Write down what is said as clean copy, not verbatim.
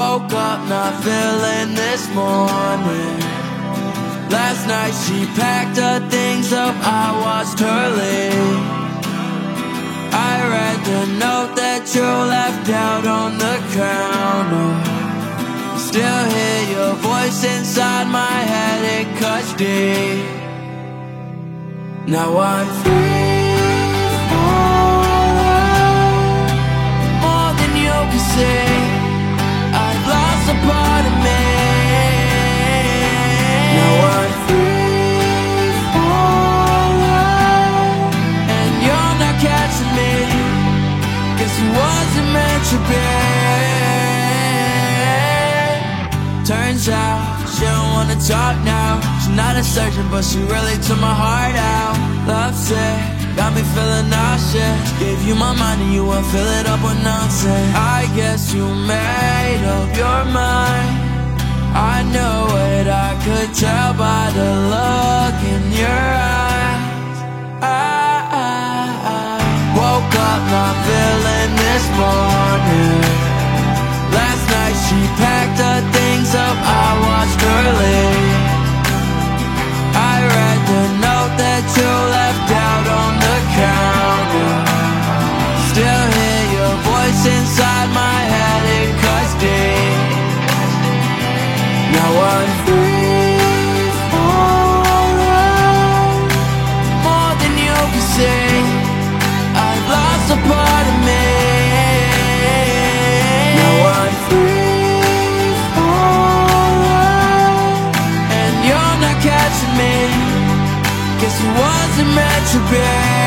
Woke up not feeling this morning. Last night she packed her things up, I watched her leave. I read the note that you left out on the counter. Still hear your voice inside my head, it cuts deep. Now I'm free falling, more than you can see. I've lost a part of me. Now I'm free falling, and you're not catching me, 'cause it wasn't meant to be. Turns out she don't wanna talk now. She's not a surgeon, but she really took my heart out. Love sick, got me feeling nauseous. Gave you my mind and you won't fill it up with nonsense. I guess you made up your mind. I know it, I could tell by the look in your eyes. I woke up not feeling this morning. Last night she packed her things up, I watched her leave. I read the note that you left out on the counter. Still hear your voice inside my head, it cuts deep. Now I'm free falling, more than you can see. I've lost a part of me. Now I'm free falling, and you're not catching me, 'cause it wasn't meant to be.